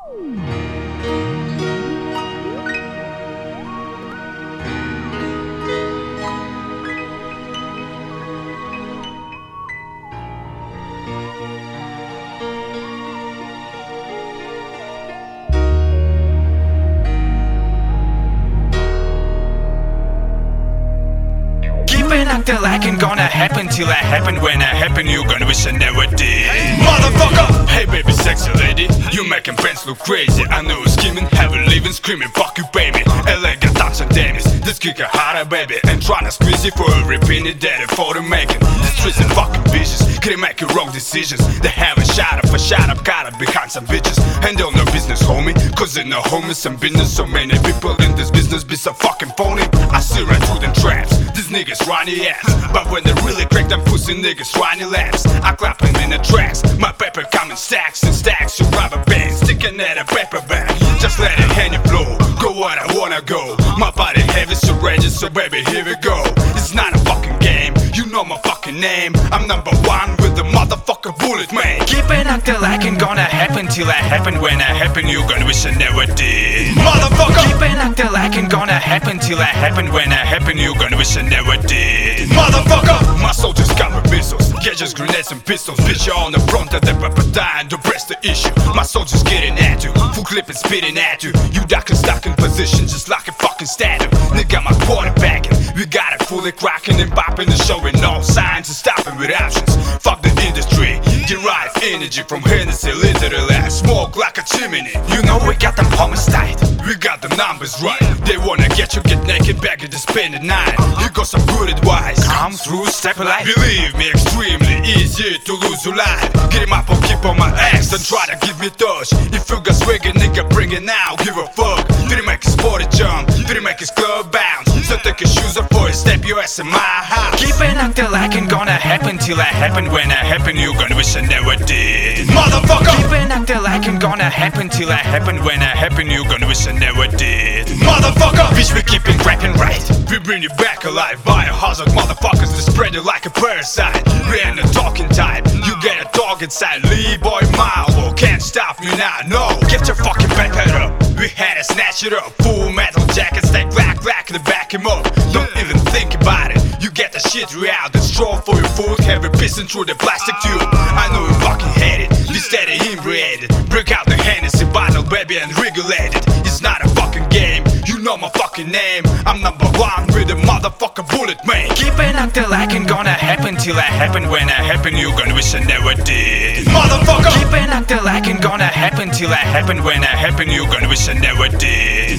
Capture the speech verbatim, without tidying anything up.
Acting like ain't gonna happen till I happen. When I happen, you gonna wish I never did. Motherfucker! Hey baby, sexy lady, you making friends look crazy. I know you're scheming, having living, screaming, fuck you baby. Elegant touch and damage, this kick a harder baby. And tryna squeeze you for every penny that it for the making. The streets and fucking vicious, couldn't make your wrong decisions. They haven't shot up for shot up, got up behind some bitches. Handle no business homie, cause they no homies and business. So many people in this business be so fucking phony. I see right through them traps, these niggas running ass. But when they really crack them pussy niggas running laps, I clap them in the tracks. My paper come in stacks and stacks. You rubber bands sticking at a paper bag. Just let it hand you flow, go where I wanna go. My body heavy so ready, so baby here we go. It's not a fucking game, you know my fucking name. I'm number one with the motherfucker bullet man. Keep it acting like ain't gonna happen till I happen. When I happen, you gonna wish I never did. Motherfucker! Keep it acting like ain't gonna happen till I happen. When I happen, you gonna wish I never did. Motherfucker! My soldiers got with missiles, gadgets, grenades and pistols. Bitch, you're on the front of the paper dying to press the issue. My soldiers getting at you, full clip and spitting at you. You ducking stuck in position just like a fucking statue. Nigga, my quarterbacking, we got it fully cracking and popping and showing no signs of stopping with options. Fuck the industry, derive energy from Hennessy, literally I smoke like a chimney. You know we got them homies tight, we got the numbers right. They wanna get you, get naked, beg you to spend the night. You got some good advice, come through, step alive. Believe me, extremely easy to lose your life. Get him up or keep on my ass, don't try to give me touch. If you got swagger, nigga, bring it now, give a fuck. Did he make his body jump, did he make his club bounce? So take your shoes off or step your ass in my house. Keep it acting like ain't gonna happen till I happen. When I happen, you gonna wish I never did. Motherfucker! Keep it acting like ain't gonna happen till I happen. When I happen, you gonna wish I never did. Motherfucker! Bitch, we keep it rapping right, we bring you back alive. Biohazard motherfuckers that spread it like a parasite. We ain't a talking type, you get a dog inside. Lee boy Marvel can't stop me now, no. Get your fucking back head up, we had to snatch it up. Full metal jacket, stay black, black and back him up. Don't even think about it, you get the shit out. The straw for your food, heavy pissing through the plastic tube. I know you fucking hate it, be steady inebriated. Break out the Hennessy bottle, baby, and regulate it. It's not a fucking game, you know my fucking name. I'm number one with the motherfucker bullet man. Keep it acting like ain't gonna happen till I happen. When I happen, you gonna wish I never did. Motherfucker! Keep it acting like ain't gonna happen till I happen. When I happen, you gonna wish I never did.